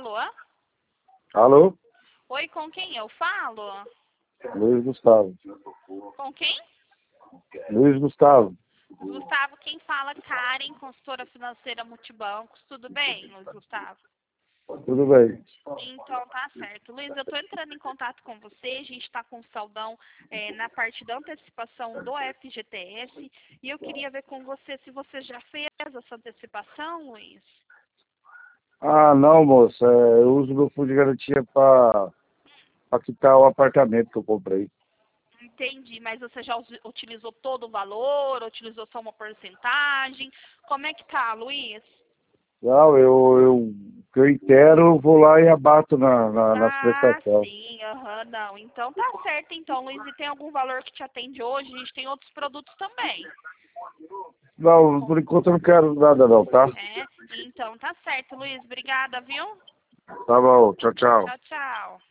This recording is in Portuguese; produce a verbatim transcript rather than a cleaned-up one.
Alô? Alô? Oi, com quem eu falo? Luiz Gustavo. Com quem? Luiz Gustavo. Gustavo, quem fala? Karen, consultora financeira Multibancos. Tudo bem, Luiz Gustavo? Tudo bem. Então tá certo. Luiz, eu estou entrando em contato com você. A gente está com saldão é, na parte da antecipação do F G T S. E eu queria ver com você se você já fez essa antecipação, Luiz. Ah, não, moça. É, eu uso meu fundo de garantia para quitar o apartamento que eu comprei. Entendi, mas você já us- utilizou todo o valor, utilizou só uma porcentagem? Como é que tá, Luiz? Não, eu, eu, o que eu inteiro, eu vou lá e abato na, na, nas Ah, prestações. sim, aham, não. Então tá certo, então, Luiz. E tem algum valor que te atende hoje? A gente tem outros produtos também. Não, por enquanto eu não quero nada não, tá? É, então tá certo, Luiz. Obrigada, viu? Tá bom, tchau, tchau. Tchau, tchau.